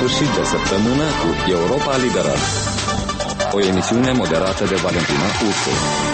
sfârșit de săptămână cu Europa Liberă, o emisiune moderată de Valentina Ursu.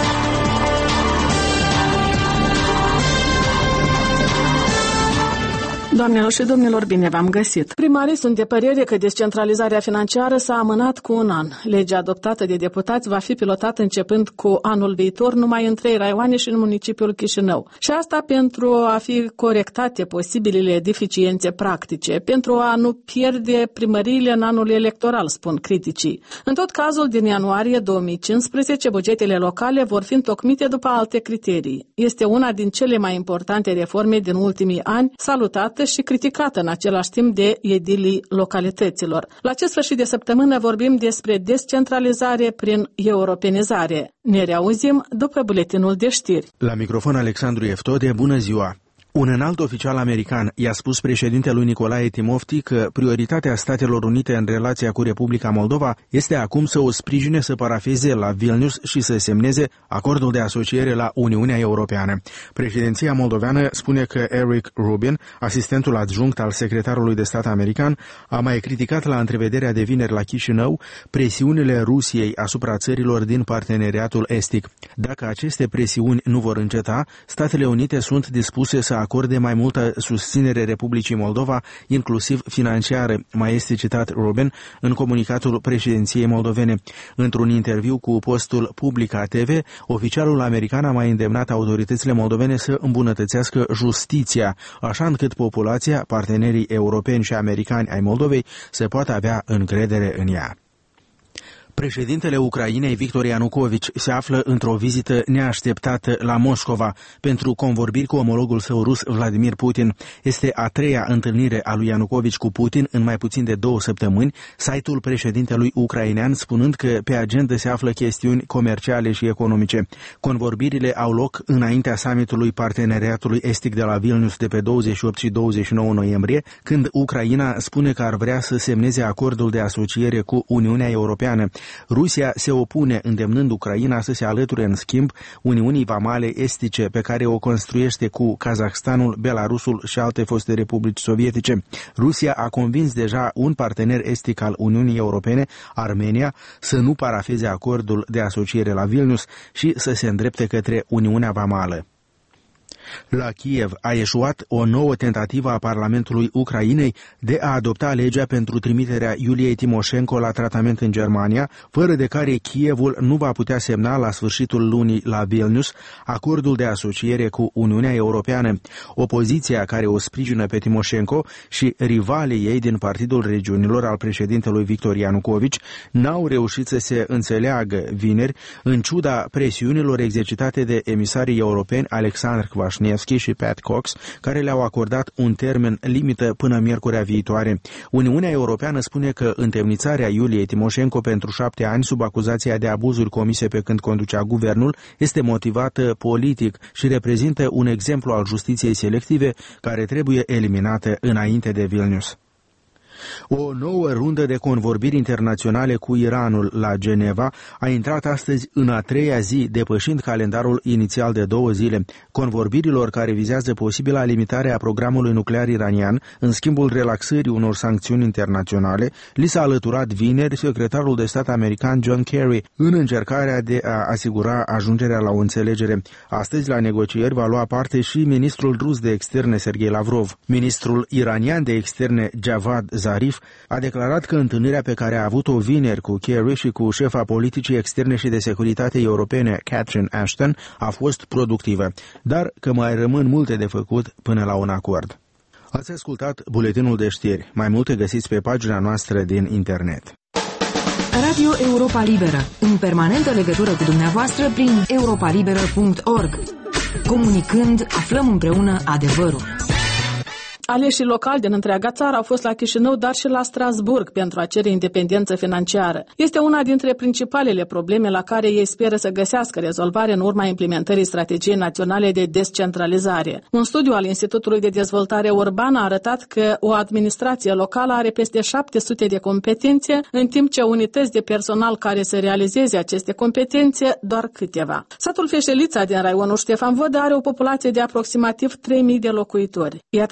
Doamnelor și domnilor, bine v-am găsit. Primarii sunt de părere că descentralizarea financiară s-a amânat cu un an. Legea adoptată de deputați va fi pilotată începând cu anul viitor numai în 3 raioane și în municipiul Chișinău. Și asta pentru a fi corectate posibilele deficiențe practice, pentru a nu pierde primăriile în anul electoral, spun criticii. În tot cazul, din ianuarie 2015, bugetele locale vor fi întocmite după alte criterii. Este una din cele mai importante reforme din ultimii ani, salutată și criticată în același timp de edilii localităților. La acest sfârșit de săptămână vorbim despre descentralizare prin europenizare. Ne reauzim după buletinul de știri. La microfon Alexandru Eftode, bună ziua! Un înalt oficial american i-a spus președintelui Nicolae Timofti că prioritatea Statelor Unite în relația cu Republica Moldova este acum să o sprijine să parafeze la Vilnius și să semneze acordul de asociere la Uniunea Europeană. Președinția moldoveană spune că Eric Rubin, asistentul adjunct al secretarului de stat american, a mai criticat la întrevederea de vineri la Chișinău presiunile Rusiei asupra țărilor din parteneriatul estic. Dacă aceste presiuni nu vor înceta, Statele Unite sunt dispuse să acorde mai multă susținere Republicii Moldova, inclusiv financiară, mai este citat Rubin în comunicatul președinției moldovene. Într-un interviu cu postul Publica TV, oficialul american a mai îndemnat autoritățile moldovene să îmbunătățească justiția, așa încât populația, partenerii europeni și americani ai Moldovei să poată avea încredere în ea. Președintele Ucrainei, Victor Ianukovici, se află într-o vizită neașteptată la Moscova pentru convorbiri cu omologul său rus, Vladimir Putin. Este a 3-a întâlnire a lui Ianukovici cu Putin în mai puțin de 2 săptămâni, site-ul președintelui ucrainean spunând că pe agenda se află chestiuni comerciale și economice. Convorbirile au loc înaintea summitului Parteneriatului Estic de la Vilnius de pe 28 și 29 noiembrie, când Ucraina spune că ar vrea să semneze acordul de asociere cu Uniunea Europeană. Rusia se opune, îndemnând Ucraina să se alăture în schimb Uniunii Vamale Estice pe care o construiește cu Kazahstanul, Belarusul și alte foste republici sovietice. Rusia a convins deja un partener estic al Uniunii Europene, Armenia, să nu parafeze acordul de asociere la Vilnius și să se îndrepte către Uniunea Vamală. La Kiev a eșuat o nouă tentativă a Parlamentului Ucrainei de a adopta legea pentru trimiterea Iuliei Timoșenko la tratament în Germania, fără de care Kievul nu va putea semna la sfârșitul lunii la Vilnius acordul de asociere cu Uniunea Europeană. Opoziția care o sprijină pe Timoșenko și rivalii ei din Partidul Regiunilor al președintelui Victor Ianukovici n-au reușit să se înțeleagă vineri, în ciuda presiunilor exercitate de emisarii europeni Alexandru Kvasniewski și Pat Cox, care le-au acordat un termen limită până miercurea viitoare. Uniunea Europeană spune că întemnițarea Iuliei Timoșenko pentru 7 ani sub acuzația de abuzuri comise pe când conducea guvernul este motivată politic și reprezintă un exemplu al justiției selective care trebuie eliminată înainte de Vilnius. O nouă rundă de convorbiri internaționale cu Iranul la Geneva a intrat astăzi în a 3-a zi, depășind calendarul inițial de 2 zile. Convorbirilor care vizează posibila limitare a programului nuclear iranian, în schimbul relaxării unor sancțiuni internaționale, li s-a alăturat vineri secretarul de stat american John Kerry, în încercarea de a asigura ajungerea la o înțelegere. Astăzi, la negocieri, va lua parte și ministrul rus de externe Sergei Lavrov. Ministrul iranian de externe Javad Zarif a declarat că întâlnirea pe care a avut-o vineri cu Kerry și cu șefa politicii externe și de securitate europene, Catherine Ashton, a fost productivă, dar că mai rămân multe de făcut până la un acord. Ați ascultat buletinul de știri. Mai multe găsiți pe pagina noastră din internet. Radio Europa Liberă, în permanentă legătură cu dumneavoastră prin europalibera.org. Comunicând, aflăm împreună adevărul. Aleșii locali din întreaga țară au fost la Chișinău, dar și la Strasburg pentru a cere independență financiară. Este una dintre principalele probleme la care ei speră să găsească rezolvare în urma implementării strategiei naționale de descentralizare. Un studiu al Institutului de Dezvoltare Urbană a arătat că o administrație locală are peste 700 de competențe, în timp ce unități de personal care să realizeze aceste competențe doar câteva. Satul Feșelița din raionul Ștefan Vodă are o populație de aproximativ 3.000 de locuitori. Iată ce crede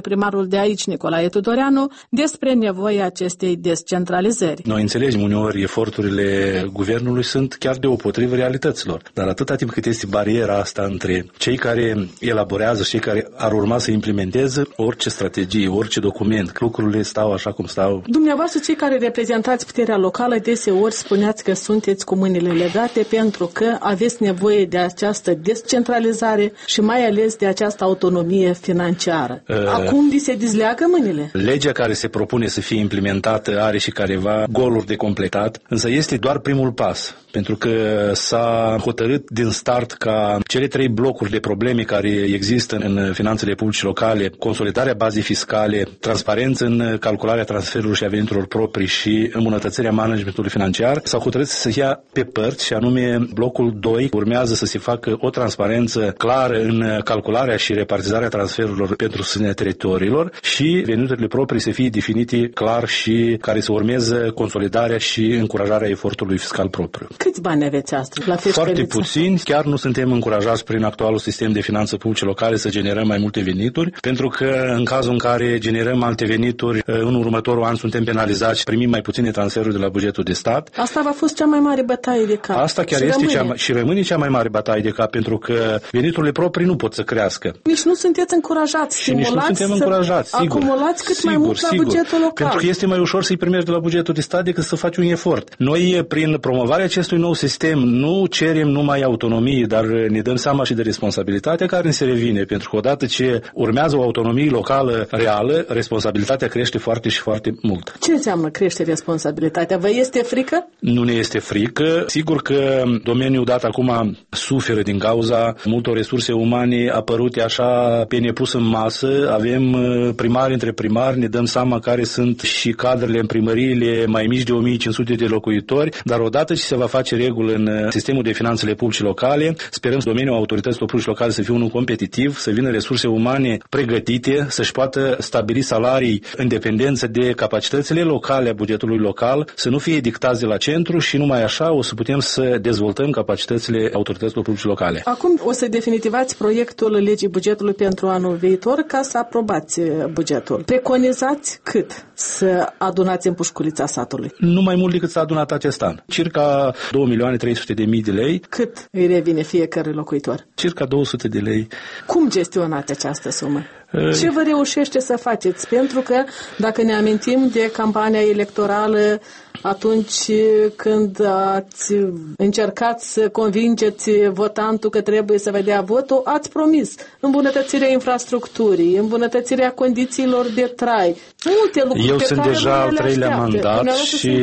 viceprimarul de aici, Nicolae Tudoreanu, despre nevoia acestei descentralizări. Noi înțelegem uneori eforturile guvernului sunt chiar deopotrivă realităților, dar atâta timp cât este bariera asta între cei care elaborează și cei care ar urma să implementeze orice strategie, orice document, lucrurile stau așa cum stau. Dumneavoastră, cei care reprezentați puterea locală, deseori spuneați că sunteți cu mâinile legate pentru că aveți nevoie de această descentralizare și mai ales de această autonomie financiară. Acum vi se dizleagă mâinile? Legea care se propune să fie implementată are și careva goluri de completat, însă este doar primul pas, pentru că s-a hotărât din start ca cele 3 blocuri de probleme care există în finanțele publice locale, consolidarea bazei fiscale, transparență în calcularea transferurilor și a veniturilor proprii și îmbunătățirea managementului financiar, s-au hotărât să se ia pe părți și anume blocul 2 urmează să se facă o transparență clară în calcularea și repartizarea transferurilor pentru susținerea teritoriilor și veniturile proprii să fie definite clar și care să urmeze consolidarea și încurajarea efortului fiscal propriu. Câți bani aveți astăzi la Foarte puțini, chiar nu suntem încurajați prin actualul sistem de finanțe publice locale să generăm mai multe venituri, pentru că în cazul în care generăm alte venituri, în următorul an suntem penalizați și primim mai puține transferuri de la bugetul de stat. Asta va fost cea mai mare bătaie de cap. Asta chiar este și rămâne cea mai mare bătaie de cap, pentru că veniturile proprii nu pot să crească. Nici nu sunteți încurajați, și nici nu suntem încurajați, sigur. Acumulați cât mai mult la bugetul local. Pentru că este mai ușor să-i primești de la bugetul de stat decât să faci un efort. Noi, prin promovarea acestui nou sistem, nu cerem numai autonomie, dar ne dăm seama și de responsabilitatea care ne se revine, pentru că odată ce urmează o autonomie locală reală, responsabilitatea crește foarte și foarte mult. Ce înseamnă crește responsabilitatea? Vă este frică? Nu ne este frică. Sigur că domeniul dat acum suferă din cauza multor resurse umane apărute așa pe nepus în masă. Avem primari între primari, ne dăm seama care sunt și cadrele în primăriile mai mici de 1500 de locuitori, dar odată ce se va face regulă în sistemul de finanțele publice locale, sperăm domeniul autorităților publice locale să fie unul competitiv, să vină resurse umane pregătite, să-și poată stabili salarii în dependență de capacitățile locale a bugetului local, să nu fie dictați de la centru și numai așa o să putem să dezvoltăm capacitățile autorităților publice locale. Acum o să definitivați proiectul legii bugetului pentru anul viitor ca să aprobați bugetul. Preconizați cât să adunați în pușculița satului? Nu mai mult decât s-a adunat acest an. Circa 2.300.000 de lei. Cât îi revine fiecare locuitor? Circa 200 de lei. Cum gestionați această sumă? Ce vă reușește să faceți? Pentru că, dacă ne amintim de campania electorală, atunci când ați încercat să convingeți votantul că trebuie să vă dea votul, ați promis îmbunătățirea infrastructurii, îmbunătățirea condițiilor de trai, multe lucruri. Eu sunt deja al 3-lea mandat și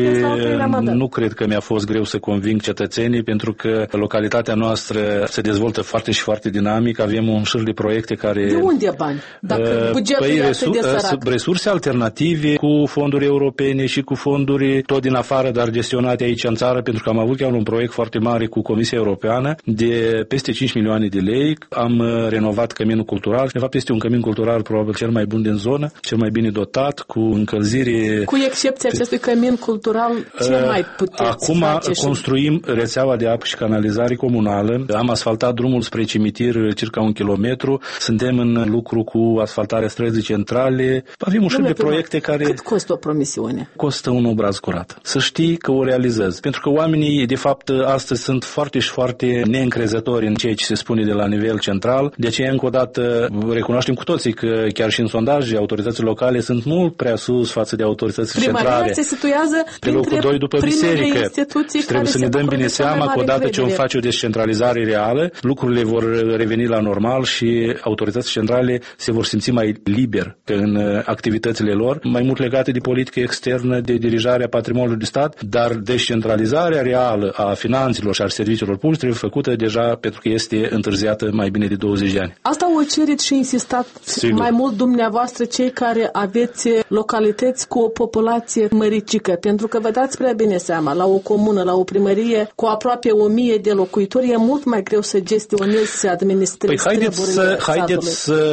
nu cred că mi-a fost greu să conving cetățenii, pentru că localitatea noastră se dezvoltă foarte și foarte dinamic, avem un șir de proiecte care... De unde e bani? Dacă bugetul e atât de sărac. Resurse alternative cu fonduri europene și cu fonduri tot din afară, dar gestionate aici în țară, pentru că am avut chiar un proiect foarte mare cu Comisia Europeană de peste 5 milioane de lei. Am renovat căminul cultural. De fapt, este un cămin cultural probabil cel mai bun din zonă, cel mai bine dotat, cu încălzire. Cu excepția acestui cămin cultural, ce mai puteți acum face? Construim rețeaua de apă și canalizare comunală. Am asfaltat drumul spre cimitir circa 1 kilometru. Suntem în lucru cu asfaltarea străzii centrale. Avem un șir de proiecte care... Cât costă o promisiune? Costă un obraz curat. Să știi că o realizezi. Pentru că oamenii, de fapt, astăzi sunt foarte și foarte neîncrezători în ceea ce se spune de la nivel central. De aceea, încă o dată, recunoaștem cu toții că chiar și în sondaje, autoritățile locale sunt mult prea sus față de autoritățile centrale. Se situează pe locul 2 după biserică. Și trebuie să ne dăm bine seama că odată ce vom face o descentralizare reală, lucrurile vor reveni la normal și autoritățile centrale se vor simți mai liber în activitățile lor, mai mult legate de politică externă, de dirijarea patrimoniului de stat, dar descentralizarea reală a finanțelor și a serviciilor publice trebuie făcută deja, pentru că este întârziată mai bine de 20 de ani. Asta o cereți și insistați mai mult dumneavoastră, cei care aveți localități cu o populație măricică, pentru că vă dați prea bine seama, la o comună, la o primărie cu aproape 1000 de locuitori, e mult mai greu să gestionezi, să administrezi treburile satului. Haideți să facem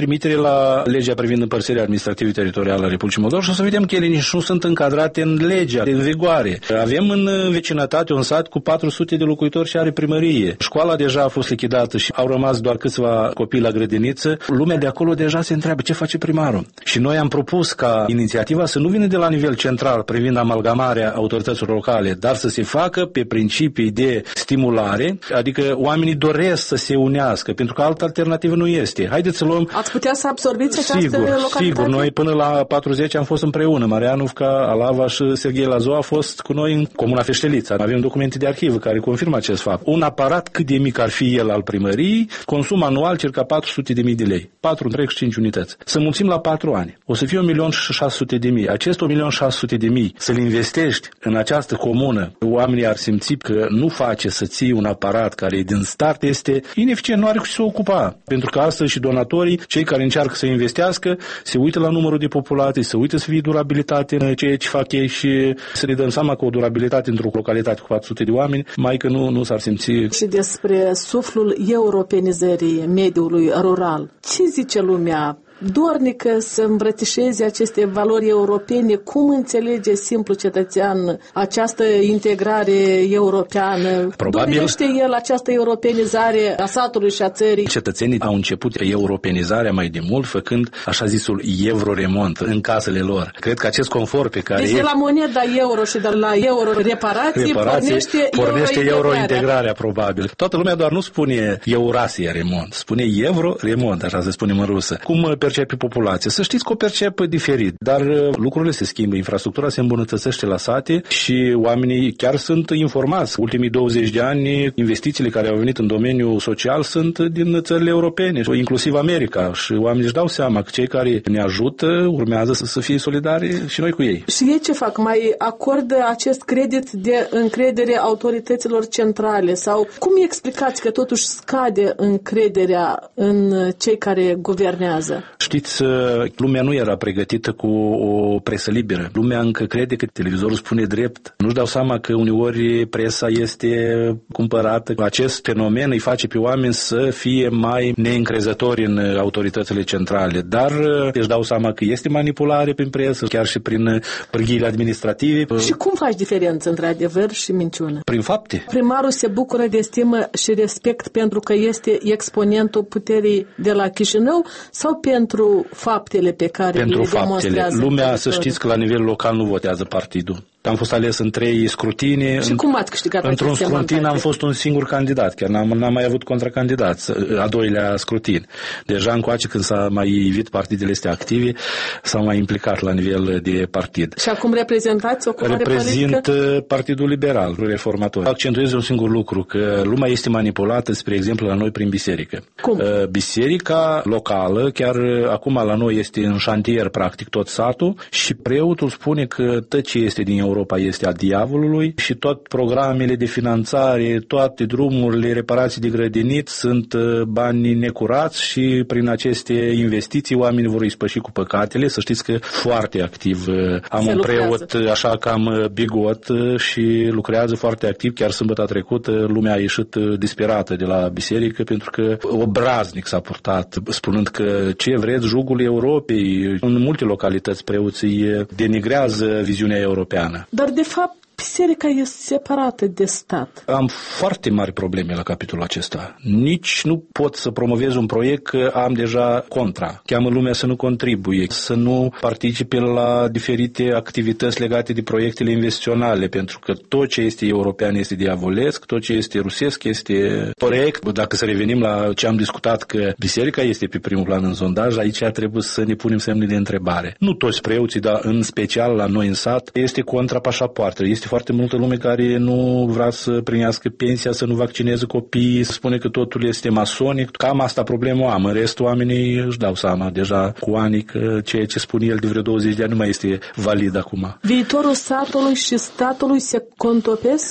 trimitere la legea privind împărțirea administrativă teritorială a Republicii Moldova și o să vedem că ele nici nu sunt încadrate în legea în vigoare. Avem în vecinătate un sat cu 400 de locuitori și are primărie. Școala deja a fost lichidată și au rămas doar câțiva copii la grădiniță. Lumea de acolo deja se întreabă ce face primarul. Și noi am propus ca inițiativa să nu vină de la nivel central privind amalgamarea autorităților locale, dar să se facă pe principii de stimulare, adică oamenii doresc să se unească, pentru că altă alternativă nu este. Haideți să luăm... Ați putea să absorbiți această localitate? Sigur, noi până la 40 am fost împreună. Marianovca, Alava și Serghei Lazo a fost cu noi în Comuna Feștelița. Avem documente de arhivă care confirmă acest fapt. Un aparat, cât de mic ar fi el al primăriei, consum anual circa 400.000 de lei. 4 întreg și 5 unități. Să mulțim la 4 ani. O să fie 1.600.000. Acest 1.600.000 să-l investești în această comună, oamenii ar simți că nu face să ții un aparat care din start este ineficient, nu are cu ce să ocupa. Pentru că astăzi și donatorii, cei care încearcă să investească, se uită la numărul de populație, se uită să fie durabilitate în ceea ce fac ei și să ne dăm seama că o durabilitate într-o localitate cu 400 de oameni, mai că nu s-ar simți. Și despre suflul europenizării mediului rural. Ce zice lumea? Dornică să îmbrățișeze aceste valori europene, cum înțelege simplu cetățean această integrare europeană? Probabil dorește el această europenizare a satului și a țării? Cetățenii au început europenizarea mai de mult, făcând așa zisul euro-remont în casele lor. Cred că acest confort pe care... Deci de la moneda euro și de la euro-reparație pornește euro-integrarea, probabil. Toată lumea doar nu spune Eurasia remont, spune euro-remont, așa se spune în rusă. Cum percepe populația? Să știți că o percep diferit, dar lucrurile se schimbă, infrastructura se îmbunătățește la sate și oamenii chiar sunt informați. Ultimii 20 de ani, investițiile care au venit în domeniul social sunt din țările europene, inclusiv America, și oamenii își dau seama că cei care ne ajută urmează să fie solidari și noi cu ei. Și ei ce fac? Mai acordă acest credit de încredere autorităților centrale? Sau cum explicați că totuși scade încrederea în cei care guvernează? Știți, lumea nu era pregătită cu o presă liberă. Lumea încă crede că televizorul spune drept. Nu-și dau seama că uneori presa este cumpărată. Acest fenomen îi face pe oameni să fie mai neîncrezători în autoritățile centrale. Dar își dau seama că este manipulare prin presă, chiar și prin pârghiile administrative. Și cum faci diferență între adevăr și minciună? Prin fapte. Primarul se bucură de stimă și respect pentru că este exponentul puterii de la Chișinău sau pentru faptele pe care le demonstrează? Lumea, să știți că la nivel local nu votează partidul. Am fost ales în 3 scrutine. Și cum ați câștigat într-un scrutin am fost un singur candidat, chiar n-am mai avut contracandidat, a doilea scrutin. Deja încoace când s-a mai ivit partidele astea active, s-au mai implicat la nivel de partid. Și acum reprezentați o culoare politică? Reprezint Partidul Liberal, Reformator. Accentuez un singur lucru, că lumea este manipulată, spre exemplu, la noi prin biserică. Cum? Biserica locală, chiar acum la noi este în șantier, practic, tot satul și preotul spune că tot ce este din Europa este a diavolului și tot programele de finanțare, toate drumurile, reparații de grădinit sunt bani necurați și prin aceste investiții oamenii vor ispăși cu păcatele. Să știți că foarte activ am un preot așa cam bigot și lucrează foarte activ. Chiar sâmbătă trecută lumea a ieșit disperată de la biserică pentru că obraznic s-a purtat, spunând că ce vreți, jugul Europei. În multe localități preoții denigrează viziunea europeană. Dar de fapt biserica este separată de stat. Am foarte mari probleme la capitolul acesta. Nici nu pot să promovez un proiect că am deja contra. Cheamă lumea să nu contribuie, să nu participe la diferite activități legate de proiectele investiționale, pentru că tot ce este european este diavolesc, tot ce este rusesc este proiect. Dacă să revenim la ce am discutat, că biserica este pe primul plan în sondaj, aici trebuie să ne punem semne de întrebare. Nu toți preoții, dar în special la noi în sat, este contra pașapoartele. Este foarte multă lume care nu vrea să primească pensia, să nu vaccineze copiii, spune că totul este masonic. Cam asta problemă am. În rest, oamenii își dau seama deja cu ani că ceea ce spune el de vreo 20 de ani nu mai este valid acum. Viitorul satului și statului se contopesc?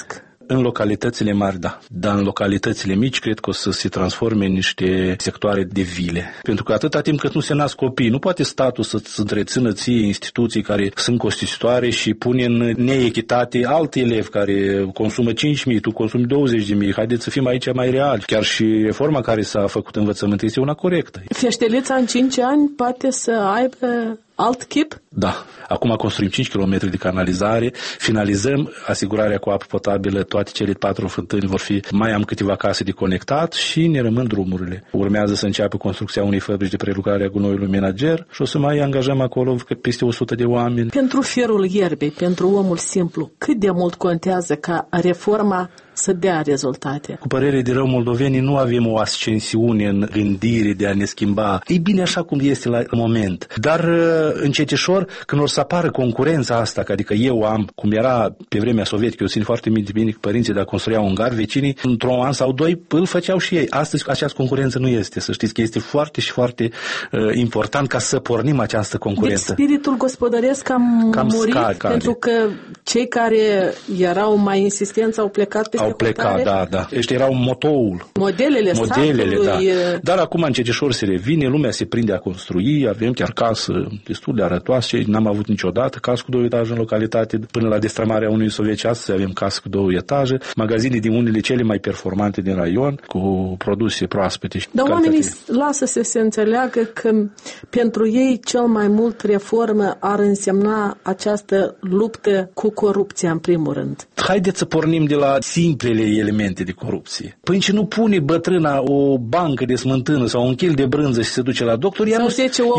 În localitățile mari, da. Dar în localitățile mici, cred că o să se transforme în niște sectoare de vile. Pentru că atâta timp cât nu se nasc copii, nu poate statul să-ți întrețină ție instituții care sunt costisitoare și pune în neechitate alt elev care consumă 5.000, tu consumi 20.000. Haideți să fim aici mai reali. Chiar și reforma care s-a făcut în învățământ este una corectă. Feștelița în 5 ani poate să aibă alt chip? Da. Acum construim 5 km de canalizare, finalizăm asigurarea cu apă potabilă, toate cele 4 fântâni vor fi, mai am câteva case de conectat și ne rămân drumurile. Urmează să înceapă construcția unei fabrici de prelucrare a gunoiului menager și o să mai angajăm acolo peste 100 de oameni. Pentru firul ierbei, pentru omul simplu, cât de mult contează ca reforma să dea rezultate? Cu părere de rău, moldovenii nu avem o ascensiune în gândire de a ne schimba. E bine așa cum este la moment. Dar încetișor, când o să apară concurența asta, adică eu am, cum era pe vremea sovietică, eu țin foarte bine că părinții de a construia un gar, vecinii, într-un an sau doi, îl făceau și ei. Astăzi această concurență nu este. Să știți că este foarte și foarte important ca să pornim această concurență. Deci spiritul gospodăresc a murit pentru că cei care erau mai insistenți au plecat pe au plecat, da. Ăștia erau motoul. Modelele statului. Da. Dar acum încetișor se revine, lumea se prinde a construi, avem chiar casă destul de arătoase, n-am avut niciodată casă cu 2 etaje în localitate, până la destrămarea unui sovieci astăzi avem casă cu 2 etaje, magazine din unele cele mai performante din raion, cu produse proaspete. Dar oamenii lasă să se înțeleagă că pentru ei cel mai mult reformă ar însemna această luptă cu corupția în primul rând. Haideți să pornim de la simplele elemente de corupție. Păi ce nu pune bătrâna o bancă de smântână sau un kil de brânză și se duce la doctor, ea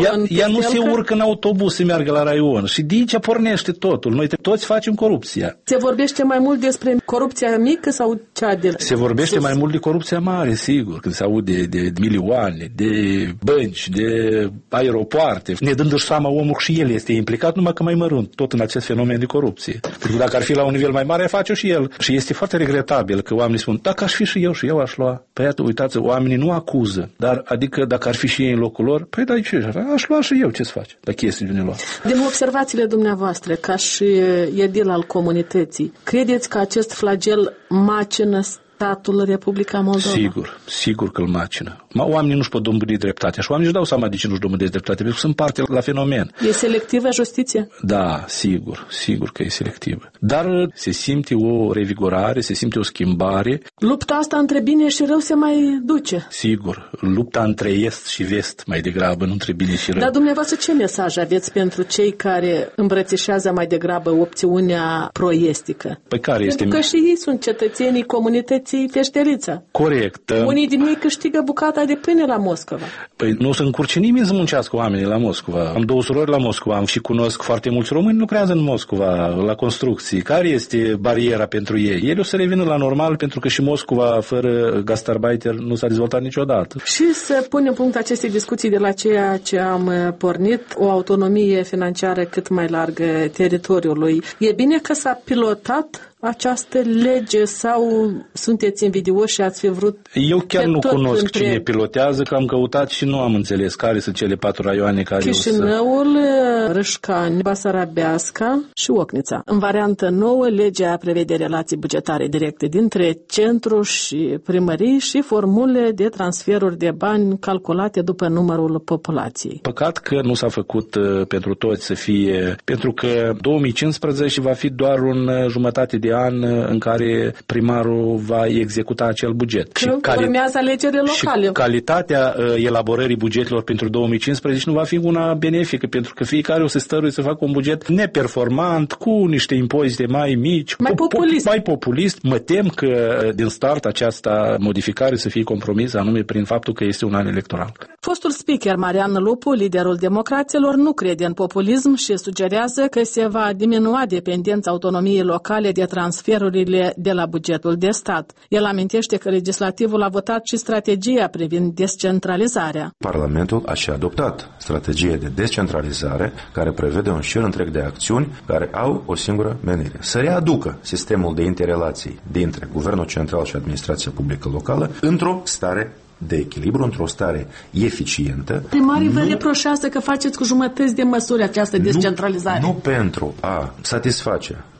nu se urcă în autobuz să meargă la raion. Și de aici pornește totul. Noi toți facem corupția. Se vorbește mai mult despre corupția mică sau cea de Se vorbește sus? Mai mult de corupția mare, sigur. Când se aude de milioane, de bănci, de aeropoarte. Ne dându-și seama omul și el este implicat, numai că mai mărunt tot în acest fenomen de corupție. Pentru că dacă ar fi la un nivel mai mare, face și el. Și este foarte regretabil că oamenii spun, dacă aș fi și eu aș lua. Păi iată, uitați, oamenii nu acuză, dar adică dacă ar fi și ei în locul lor, păi da, ce aș lua și eu, ce-ți faci? Dacă este de luat. Din observațiile dumneavoastră, ca și edil al comunității, credeți că acest flagel macină statul Republica Moldova? Sigur că îl macină. Oamenii nu-și pot dobândi dreptate. Și oamenii își dau seama de ce nu-și dobândesc dreptate, pentru că sunt parte la fenomen. E selectivă justiția? Da, sigur că e selectivă. Dar se simte o revigorare, se simte o schimbare. Lupta asta între bine și rău se mai duce? Sigur. Lupta între est și vest mai degrabă, nu între bine și rău. Dar dumneavoastră ce mesaj aveți pentru cei care îmbrățișează mai degrabă opțiunea proestică? Păi care este? Pentru că și ei sunt cetățenii comunității Feștelița. Corect. Unii din ei câștigă bucata de pâine la Moscova. Păi nu o să încurce nimeni să muncească oamenii la Moscova. Am 2 surori la Moscova și cunosc foarte mulți români lucrează în Moscova, la construcții. Care este bariera pentru ei? Ei o să revină la normal, pentru că și Moscova fără gastarbeiter nu s-a dezvoltat niciodată. Și să punem punct acestei discuții de la ceea ce am pornit, o autonomie financiară cât mai largă teritoriului. E bine că s-a pilotat această lege sau sunteți invidioși și ați fi vrut... Eu chiar nu cunosc cine pilotează, că am căutat și nu am înțeles care sunt cele 4 raioane care Chișinăul, Râșcani, Basarabeasca și Ocnița. În variantă nouă, legea prevede relații bugetare directe dintre centru și primării și formule de transferuri de bani calculate după numărul populației. Păcat că nu s-a făcut pentru toți să fie, pentru că 2015 va fi doar un jumătate de an în care primarul va executa acel buget. Urmează alegerile locale. Și calitatea elaborării bugetelor pentru 2015 nu va fi una benefică, pentru că fiecare o să stăruie să facă un buget neperformant, cu niște impozite mai mici, mai populist. Mă tem că din start această modificare să fie compromisă anume prin faptul că este un an electoral. Fostul speaker Marian Lupu, liderul democraților, nu crede în populism și sugerează că se va diminua dependența autonomiei locale de transferurile de la bugetul de stat. El amintește că legislativul a votat și strategia privind descentralizarea. Parlamentul a și adoptat strategie de descentralizare care prevede un șir întreg de acțiuni care au o singură menire: să readucă sistemul de interrelații dintre Guvernul Central și Administrația Publică Locală într-o stare de echilibru, într-o stare eficientă. Primarii vă reproșează că faceți cu jumătăți de măsuri această descentralizare. Nu pentru a satisface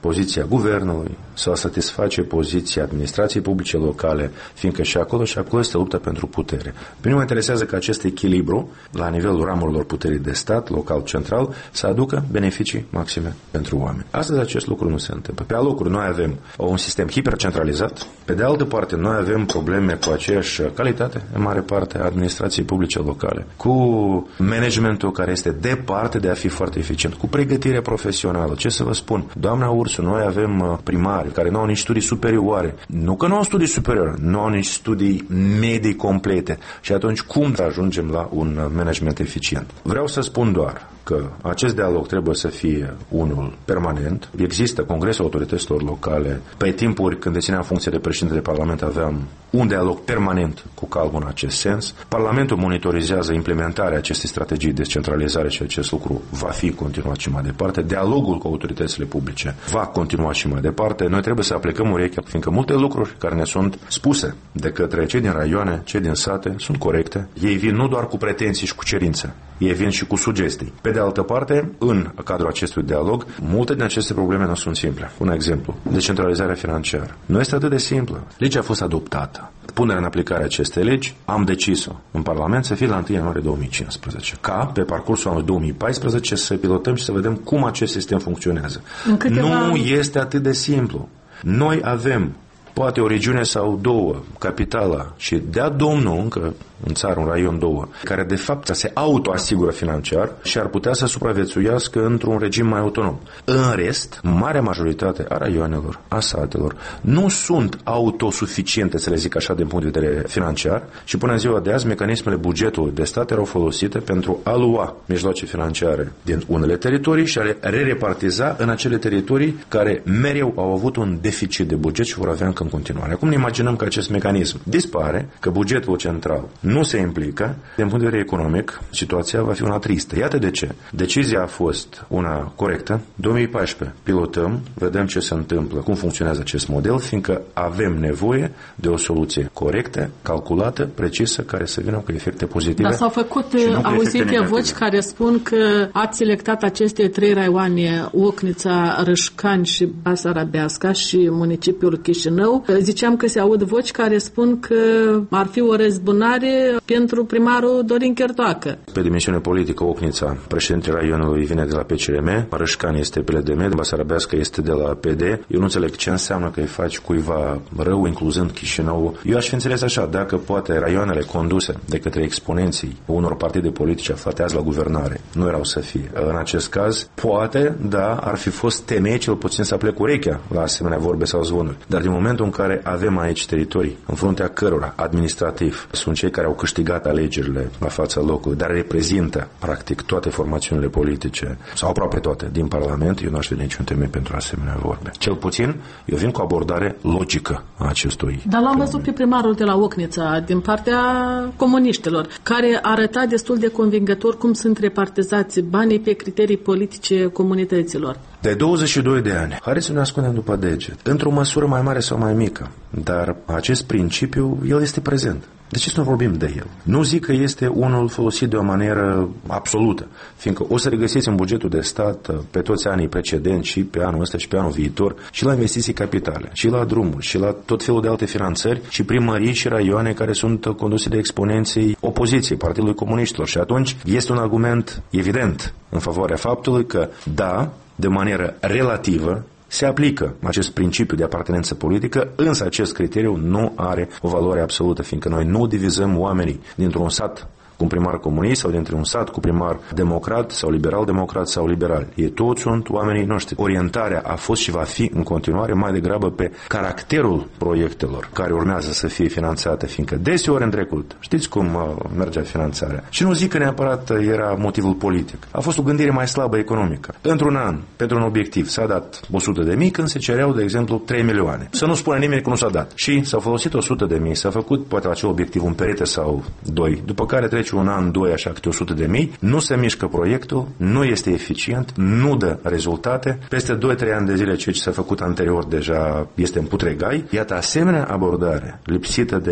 poziția guvernului, să satisface poziția administrației publice locale, fiindcă și acolo este lupta pentru putere. Pe mine mă interesează că acest echilibru, la nivelul ramurilor puterii de stat, local, central, să aducă beneficii maxime pentru oameni. Astăzi acest lucru nu se întâmplă. Pe alocuri noi avem un sistem hipercentralizat, pe de altă parte noi avem probleme cu aceeași calitate, în mare parte, a administrației publice locale, cu managementul care este departe de a fi foarte eficient, cu pregătire profesională. Ce să vă spun? Doamna Ursu, noi avem primari care nu au nici studii superioare. Nu că nu au studii superioare, nu au nici studii medii complete. Și atunci cum ajungem la un management eficient? Vreau să spun doar că acest dialog trebuie să fie unul permanent. Există Congresul Autorităților Locale. Pe timpuri când dețineam funcție de președinte de Parlament aveam un dialog permanent cu Calvo în acest sens. Parlamentul monitorizează implementarea acestei strategii de descentralizare și acest lucru va fi continuat și mai departe. Dialogul cu autoritățile publice va continua și mai departe. Noi trebuie să aplicăm urechea, fiindcă multe lucruri care ne sunt spuse de către cei din raioane, cei din sate, sunt corecte. Ei vin nu doar cu pretenții și cu cerințe, ei vin și cu sugestii. Pe de altă parte, în cadrul acestui dialog, multe din aceste probleme nu sunt simple. Un exemplu, decentralizarea financiară. Nu este atât de simplă. Legea a fost adoptată. Punerea în aplicare acestei legi, am decis-o în Parlament să fie la 1 ianuarie 2015. Ca, pe parcursul anului 2014, să pilotăm și să vedem cum acest sistem funcționează. Nu este atât de simplu. Noi avem poate o regiune sau două, capitala, și dea Domnul încă în țară, un raion, două, care de fapt se autoasigură financiar și ar putea să supraviețuiască într-un regim mai autonom. În rest, marea majoritate a raioanelor, a satelor, nu sunt autosuficiente, să le zic așa, din punct de vedere financiar și până în ziua de azi, mecanismele bugetului de stat erau folosite pentru a lua mijloace financiare din unele teritorii și a le re-repartiza în acele teritorii care mereu au avut un deficit de buget și vor avea încă în continuare. Acum ne imaginăm că acest mecanism dispare, că bugetul central nu se implică, din punct de vedere economic, situația va fi una tristă. Iată de ce. Decizia a fost una corectă. 2014 pilotăm, vedem ce se întâmplă, cum funcționează acest model, fiindcă avem nevoie de o soluție corectă, calculată, precisă, care să vină cu efecte pozitive. Dar s-au făcut auzite voci care spun că ați selectat aceste 3 raioane, Ocnița, Râșcani și Basarabeasca și municipiul Chișinău. Ziceam că se aud voci care spun că ar fi o răzbunare pentru primarul Dorin Chertoacă. Pe dimensiune politică, Ocnița, președintele raionului, vine de la PCRM, Râșcani este PLDM, Basarabeasca este de la PD. Eu nu înțeleg ce înseamnă că îi faci cuiva rău, incluzând Chișinău. Eu aș fi înțeles așa, dacă poate raioanele conduse de către exponenții unor partide politice aflate azi la guvernare nu erau să fie. În acest caz, poate, da, ar fi fost temei cel puțin să plec urechea la asemenea vorbe sau zvonuri. Dar din momentul în care avem aici teritorii, în fruntea cărora, administrativ, sunt cei care au câștigat alegerile la fața locului, dar reprezintă, practic, toate formațiunile politice, sau aproape toate, din Parlament, eu nu aș vedea niciun temei pentru asemenea vorbe. Cel puțin, eu vin cu abordare logică a acestui. Dar l-am văzut pe primarul de la Ocnița, din partea comuniștilor, care arăta destul de convingător cum sunt repartizați banii pe criterii politice comunităților. De 22 de ani, haideți să ne ascundem după deget, într-o măsură mai mare sau mai mică, dar acest principiu, el este prezent. De ce să nu vorbim de el? Nu zic că este unul folosit de o manieră absolută, fiindcă o să regăsiți în bugetul de stat pe toți anii precedenți și pe anul ăsta și pe anul viitor și la investiții capitale, și la drumuri, și la tot felul de alte finanțări și primării și raioane care sunt conduse de exponenții opoziției, Partidului Comuniștilor. Și atunci este un argument evident în favoarea faptului că, da, de manieră relativă, se aplică acest principiu de apartenență politică, însă acest criteriu nu are o valoare absolută, fiindcă noi nu divizăm oamenii dintr-un sat cu un primar comunist sau dintre un sat cu primar democrat sau liberal-democrat sau liberal. Ei toți sunt oamenii noștri. Orientarea a fost și va fi în continuare mai degrabă pe caracterul proiectelor care urmează să fie finanțate, fiindcă deseori în trecut, știți cum mergea finanțarea. Și nu zic că neapărat era motivul politic. A fost o gândire mai slabă economică. Într-un an, pentru un obiectiv, s-a dat 100.000 când se cereau, de exemplu, 3 milioane. Să nu spune nimeni că nu s-a dat. Și s-au folosit 100.000, s-a făcut poate acel obiectiv un perete sau 2, după care trece un an, 2, așa câte 100.000, nu se mișcă proiectul, nu este eficient, nu dă rezultate. Peste 2-3 ani de zile ceea ce s-a făcut anterior deja este în putregai. Iată, asemenea abordare lipsită de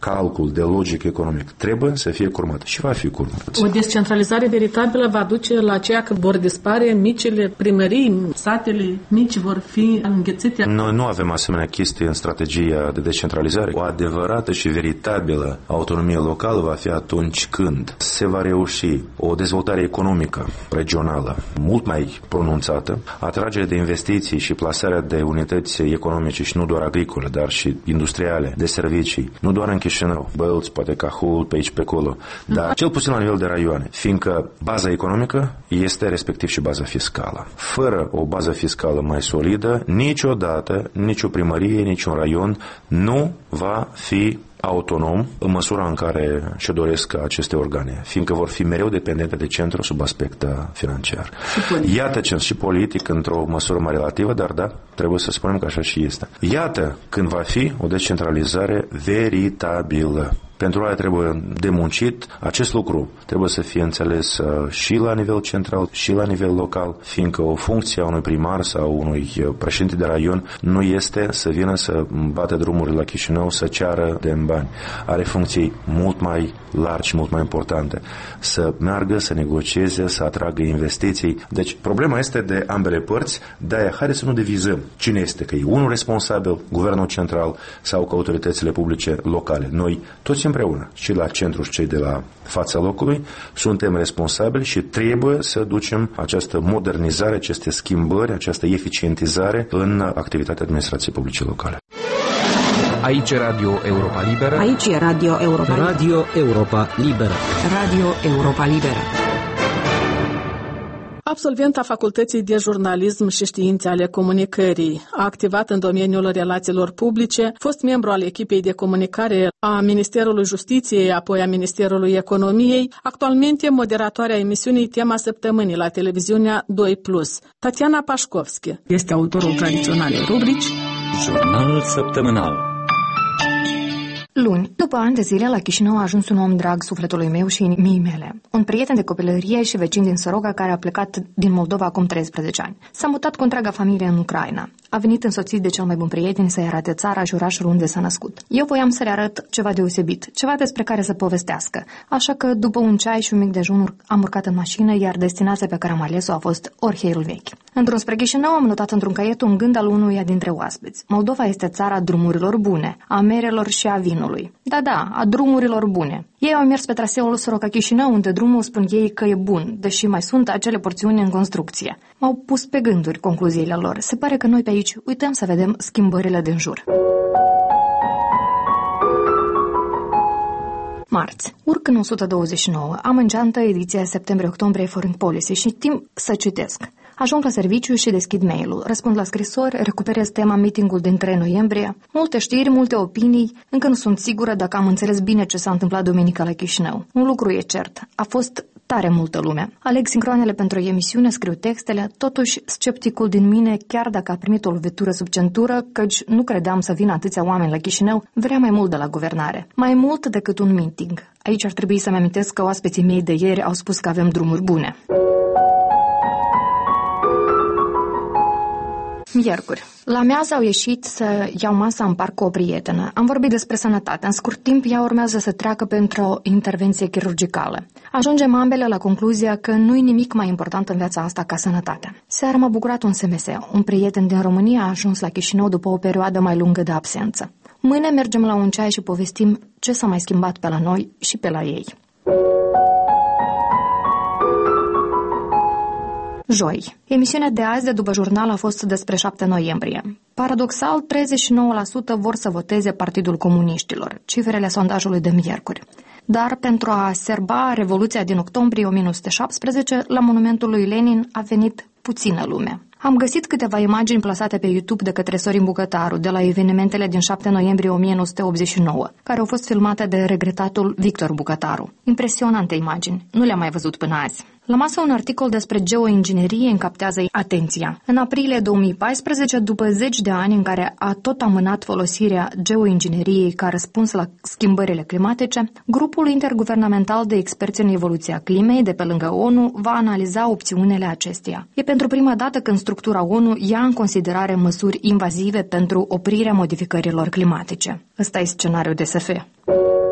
calcul de logic economic trebuie să fie curmată și va fi curmată. O descentralizare veritabilă va duce la ceea că vor dispare micile primării, satele mici vor fi înghețite. Noi nu avem asemenea chestii în strategia de descentralizare. O adevărată și veritabilă autonomie locală va fi atunci când se va reuși o dezvoltare economică regională mult mai pronunțată, atragerea de investiții și plasarea de unități economice și nu doar agricole, dar și industriale, de servicii, nu doar în Chișinău, Bălți, poate Cahul, pe aici, pe acolo, dar cel puțin la nivel de raioane, fiindcă baza economică este respectiv și baza fiscală. Fără o bază fiscală mai solidă, niciodată, nicio primărie, niciun raion nu va fi autonom în măsura în care și doresc aceste organe, fiindcă vor fi mereu dependente de centru sub aspect financiar. Iată ce și politic într-o măsură mai relativă, dar da, trebuie să spunem că așa și este. Iată când va fi o descentralizare veritabilă. Pentru aia trebuie de muncit. Acest lucru trebuie să fie înțeles și la nivel central, și la nivel local, fiindcă o funcție a unui primar sau unui președinte de raion nu este să vină să bată drumurile la Chișinău, să ceară de bani. Are funcții mult mai largi, mult mai importante. Să meargă, să negocieze, să atragă investiții. Deci problema este de ambele părți, de-aia haideți să nu divizăm cine este, că e unul responsabil, guvernul central sau că autoritățile publice locale. Noi toți împreună, și la centru și cei de la fața locului, suntem responsabili și trebuie să ducem această modernizare, aceste schimbări, această eficientizare în activitatea administrației publice locale. Aici e Radio Europa Liberă. Aici e Radio Europa Liberă. Radio Europa Liberă. Radio Europa Liberă. Absolvent a Facultății de Jurnalism și Științe ale Comunicării, a activat în domeniul relațiilor publice, fost membru al echipei de comunicare a Ministerului Justiției, apoi a Ministerului Economiei, actualmente moderatoarea emisiunii Tema Săptămânii la televiziunea 2+. Tatiana Pașcovski este autorul tradiționalei rubrici Jurnalul săptămânal. Luni, după ani de zile, la Chișinău a ajuns un om drag sufletului meu și inimii mele. Un prieten de copilărie și vecin din Soroga care a plecat din Moldova acum 13 ani. S-a mutat cu întreaga familie în Ucraina. A venit însoțit de cel mai bun prieten să-i arate țara și orașul unde s-a născut. Eu voiam să le arăt ceva deosebit, ceva despre care să povestească. Așa că, după un ceai și un mic dejun, am urcat în mașină, iar destinația pe care am ales-o a fost Orheiul Vechi. În drum spre Chișinău am notat într-un caiet un gând al unuia dintre oaspeți. Moldova este țara drumurilor bune, a merelor și a vinului. Da, a drumurilor bune. Ei au mers pe traseul Soroca-Chișinău, unde drumul, spun ei, că e bun, deși mai sunt acele porțiuni în construcție. M-au pus pe gânduri concluziile lor. Se pare că noi pe aici uităm să vedem schimbările din jur. Marți. Urc în 129. Am în geantă ediția septembrie-octombrie Foreign Policy și timp să citesc. Ajung la serviciu și deschid mail-ul. Răspund la scrisori, recuperez tema meeting-ul din 3 noiembrie. Multe știri, multe opinii. Încă nu sunt sigură dacă am înțeles bine ce s-a întâmplat duminica la Chișinău. Un lucru e cert. A fost tare multă lume. Aleg sincroanele pentru emisiune, scriu textele, totuși scepticul din mine, chiar dacă a primit o lovitură sub centură, căci nu credeam să vină atâția oameni la Chișinău, vrea mai mult de la guvernare. Mai mult decât un meeting. Aici ar trebui să-mi amintesc că oaspeții mei de ieri au spus că avem drumuri bune. Miercuri. La amiază au ieșit să iau masa în parc cu o prietenă. Am vorbit despre sănătate. În scurt timp, ea urmează să treacă pentru o intervenție chirurgicală. Ajungem ambele la concluzia că nu-i nimic mai important în viața asta ca sănătatea. Seara m-a bucurat un SMS. Un prieten din România a ajuns la Chișinău după o perioadă mai lungă de absență. Mâine mergem la un ceai și povestim ce s-a mai schimbat pe la noi și pe la ei. Joi. Emisiunea de azi de după jurnal a fost despre 7 noiembrie. Paradoxal, 39% vor să voteze Partidul Comuniștilor, cifrele sondajului de miercuri. Dar pentru a serba Revoluția din octombrie 1917, la monumentul lui Lenin a venit puțină lume. Am găsit câteva imagini plasate pe YouTube de către Sorin Bucătaru de la evenimentele din 7 noiembrie 1989, care au fost filmate de regretatul Victor Bucătaru. Impresionante imagini, nu le-am mai văzut până azi. La masă un articol despre geoinginerie îmi captează atenția. În aprilie 2014, după 10 de ani în care a tot amânat folosirea geoingineriei ca răspuns la schimbările climatice, grupul interguvernamental de experți în evoluția climei de pe lângă ONU va analiza opțiunile acesteia. E pentru prima dată când structura ONU ia în considerare măsuri invazive pentru oprirea modificărilor climatice. Ăsta e scenariul DSF.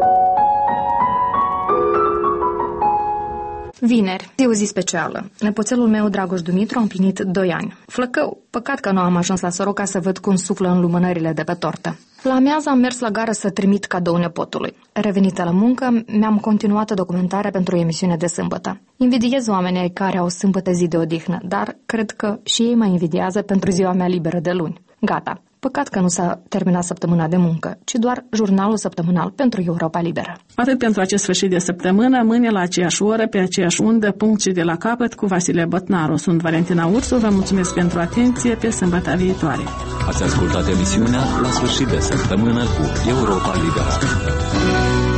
Vineri, e o zi specială. Nepoțelul meu, Dragoș Dumitru, a împlinit 2 ani. Flăcău, păcat că nu am ajuns la Soroca să văd cum suflă în lumânările de pe tortă. La amiază am mers la gară să trimit cadou nepotului. Revenită la muncă, mi-am continuat documentarea pentru emisiune de sâmbătă. Invidiez oamenii care au sâmbătă zi de odihnă, dar cred că și ei mă invidiază pentru ziua mea liberă de luni. Gata. Păcat că nu s-a terminat săptămâna de muncă, ci doar jurnalul săptămânal pentru Europa Liberă. Atât pentru acest sfârșit de săptămână, mâine la aceeași oră, pe aceeași undă, punct și de la capăt, cu Vasile Bătnaru. Sunt Valentina Ursu, vă mulțumesc pentru atenție, pe sâmbătă viitoare. Ați ascultat emisiunea La sfârșit de săptămână cu Europa Liberă.